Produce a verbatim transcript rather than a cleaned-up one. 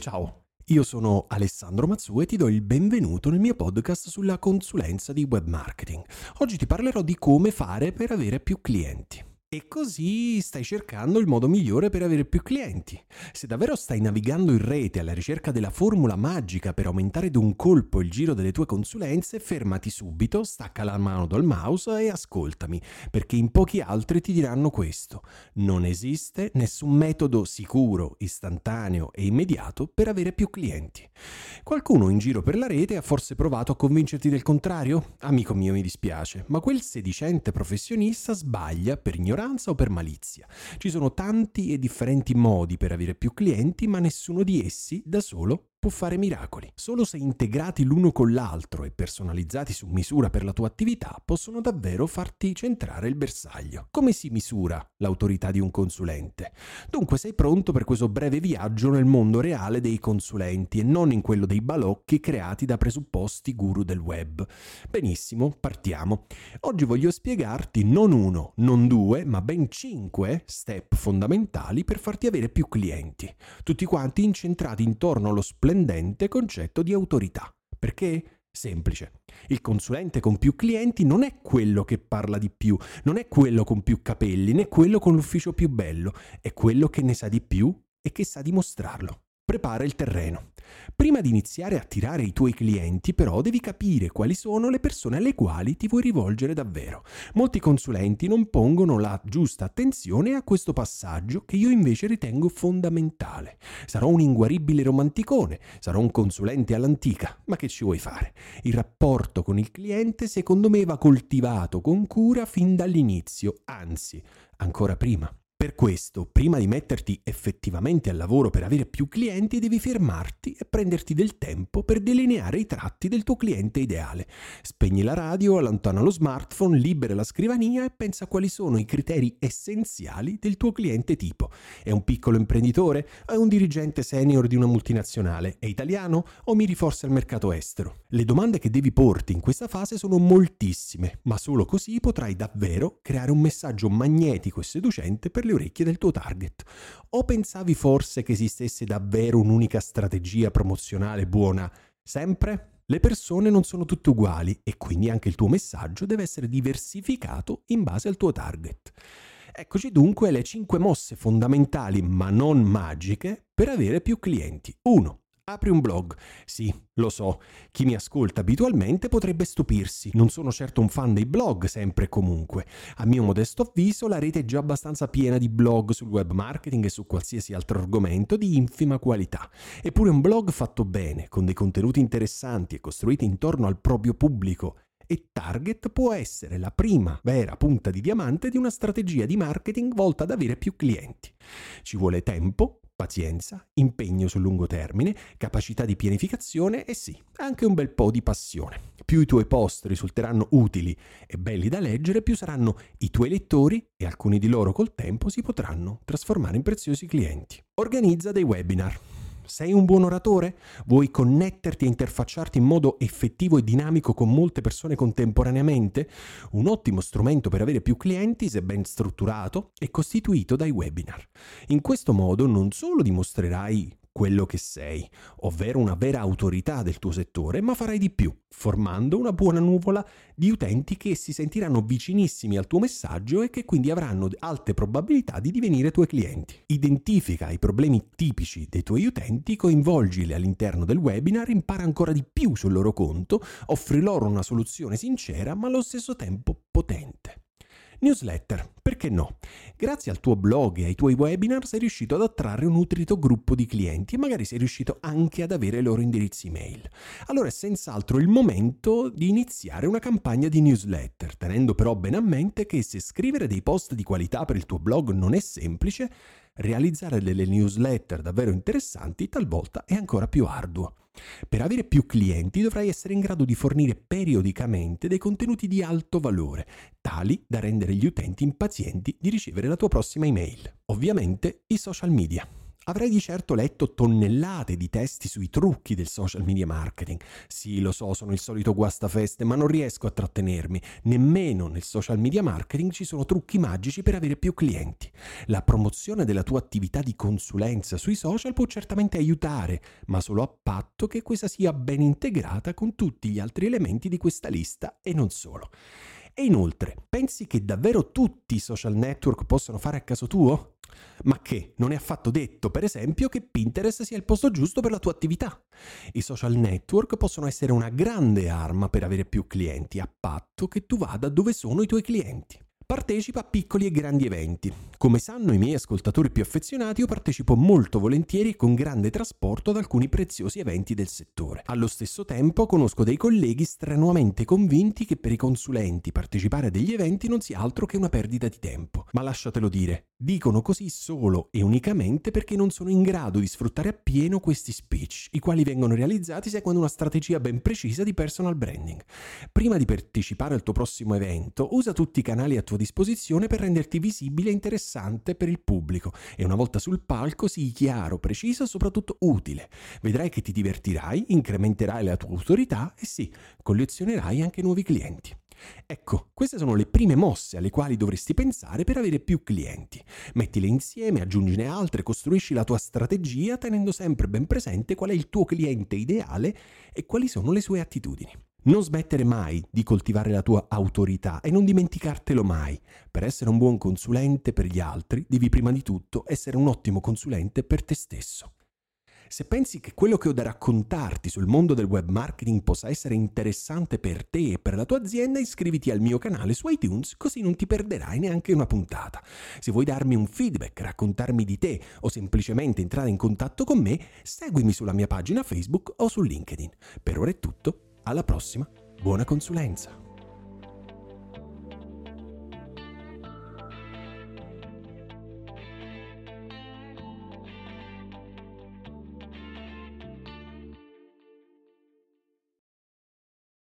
Ciao, io sono Alessandro Mazzu e ti do il benvenuto nel mio podcast sulla consulenza di web marketing. Oggi ti parlerò di come fare per avere più clienti. E così stai cercando il modo migliore per avere più clienti. Se davvero stai navigando in rete alla ricerca della formula magica per aumentare d'un colpo il giro delle tue consulenze, fermati subito, stacca la mano dal mouse e ascoltami, perché in pochi altri ti diranno questo: non esiste nessun metodo sicuro, istantaneo e immediato per avere più clienti. Qualcuno in giro per la rete ha forse provato a convincerti del contrario? Amico mio, mi dispiace, ma quel sedicente professionista sbaglia per ignoranza o per malizia. Ci sono tanti e differenti modi per avere più clienti, ma nessuno di essi da solo può fare miracoli. Solo se integrati l'uno con l'altro e personalizzati su misura per la tua attività possono davvero farti centrare il bersaglio. Come si misura l'autorità di un consulente? Dunque, sei pronto per questo breve viaggio nel mondo reale dei consulenti e non in quello dei balocchi creati da presupposti guru del web. Benissimo, partiamo. Oggi voglio spiegarti non uno, non due, ma ben cinque step fondamentali per farti avere più clienti, tutti quanti incentrati intorno allo splendente concetto di autorità. Perché? Semplice. Il consulente con più clienti non è quello che parla di più, non è quello con più capelli, né quello con l'ufficio più bello, è quello che ne sa di più e che sa dimostrarlo. Prepara il terreno. Prima di iniziare a attirare i tuoi clienti, però, devi capire quali sono le persone alle quali ti vuoi rivolgere davvero. Molti consulenti non pongono la giusta attenzione a questo passaggio che io invece ritengo fondamentale. Sarò un inguaribile romanticone, sarò un consulente all'antica, ma che ci vuoi fare? Il rapporto con il cliente, secondo me, va coltivato con cura fin dall'inizio, anzi, ancora prima. Per questo, prima di metterti effettivamente al lavoro per avere più clienti, devi fermarti e prenderti del tempo per delineare i tratti del tuo cliente ideale. Spegni la radio, allontana lo smartphone, libera la scrivania e pensa quali sono i criteri essenziali del tuo cliente tipo. È un piccolo imprenditore? È un dirigente senior di una multinazionale? È italiano? O miri forse al mercato estero? Le domande che devi porti in questa fase sono moltissime, ma solo così potrai davvero creare un messaggio magnetico e seducente per le orecchie del tuo target. O pensavi forse che esistesse davvero un'unica strategia promozionale buona sempre? Le persone non sono tutte uguali e quindi anche il tuo messaggio deve essere diversificato in base al tuo target. Eccoci dunque le cinque mosse fondamentali ma non magiche per avere più clienti. uno. Apri un blog. Sì, lo so, chi mi ascolta abitualmente potrebbe stupirsi. Non sono certo un fan dei blog sempre e comunque. A mio modesto avviso la rete è già abbastanza piena di blog sul web marketing e su qualsiasi altro argomento di infima qualità. Eppure un blog fatto bene, con dei contenuti interessanti e costruiti intorno al proprio pubblico e target, può essere la prima vera punta di diamante di una strategia di marketing volta ad avere più clienti. Ci vuole tempo, pazienza, impegno sul lungo termine, capacità di pianificazione e sì, anche un bel po' di passione. Più i tuoi post risulteranno utili e belli da leggere, più saranno i tuoi lettori e alcuni di loro col tempo si potranno trasformare in preziosi clienti. Organizza dei webinar. Sei un buon oratore? Vuoi connetterti e interfacciarti in modo effettivo e dinamico con molte persone contemporaneamente? Un ottimo strumento per avere più clienti, se ben strutturato, è costituito dai webinar. In questo modo non solo dimostrerai quello che sei, ovvero una vera autorità del tuo settore, ma farai di più, formando una buona nuvola di utenti che si sentiranno vicinissimi al tuo messaggio e che quindi avranno alte probabilità di divenire tuoi clienti. Identifica i problemi tipici dei tuoi utenti, coinvolgili all'interno del webinar, impara ancora di più sul loro conto, offri loro una soluzione sincera ma allo stesso tempo potente. Newsletter, perché no? Grazie al tuo blog e ai tuoi webinar sei riuscito ad attrarre un nutrito gruppo di clienti e magari sei riuscito anche ad avere i loro indirizzi email. Allora è senz'altro il momento di iniziare una campagna di newsletter, tenendo però bene a mente che se scrivere dei post di qualità per il tuo blog non è semplice, realizzare delle newsletter davvero interessanti talvolta è ancora più arduo. Per avere più clienti dovrai essere in grado di fornire periodicamente dei contenuti di alto valore, tali da rendere gli utenti impazienti di ricevere la tua prossima email. Ovviamente i social media. Avrai di certo letto tonnellate di testi sui trucchi del social media marketing. Sì, lo so, sono il solito guastafeste, ma non riesco a trattenermi. Nemmeno nel social media marketing ci sono trucchi magici per avere più clienti. La promozione della tua attività di consulenza sui social può certamente aiutare, ma solo a patto che questa sia ben integrata con tutti gli altri elementi di questa lista e non solo. E inoltre, pensi che davvero tutti i social network possano fare a caso tuo? Ma che non è affatto detto, per esempio, che Pinterest sia il posto giusto per la tua attività. I social network possono essere una grande arma per avere più clienti, a patto che tu vada dove sono i tuoi clienti. Partecipa a piccoli e grandi eventi. Come sanno i miei ascoltatori più affezionati, io partecipo molto volentieri e con grande trasporto ad alcuni preziosi eventi del settore. Allo stesso tempo conosco dei colleghi strenuamente convinti che per i consulenti partecipare a degli eventi non sia altro che una perdita di tempo. Ma lasciatelo dire, dicono così solo e unicamente perché non sono in grado di sfruttare appieno questi speech, i quali vengono realizzati seguendo una strategia ben precisa di personal branding. Prima di partecipare al tuo prossimo evento, usa tutti i canali a tua disposizione per renderti visibile e interessante per il pubblico e una volta sul palco sii chiaro, preciso e soprattutto utile. Vedrai che ti divertirai, incrementerai la tua autorità e sì, collezionerai anche nuovi clienti. Ecco, queste sono le prime mosse alle quali dovresti pensare per avere più clienti. Mettile insieme, aggiungine altre, costruisci la tua strategia tenendo sempre ben presente qual è il tuo cliente ideale e quali sono le sue attitudini. Non smettere mai di coltivare la tua autorità e non dimenticartelo mai. Per essere un buon consulente per gli altri, devi prima di tutto essere un ottimo consulente per te stesso. Se pensi che quello che ho da raccontarti sul mondo del web marketing possa essere interessante per te e per la tua azienda, iscriviti al mio canale su iTunes, così non ti perderai neanche una puntata. Se vuoi darmi un feedback, raccontarmi di te o semplicemente entrare in contatto con me, seguimi sulla mia pagina Facebook o su LinkedIn. Per ora è tutto. Alla prossima, buona consulenza!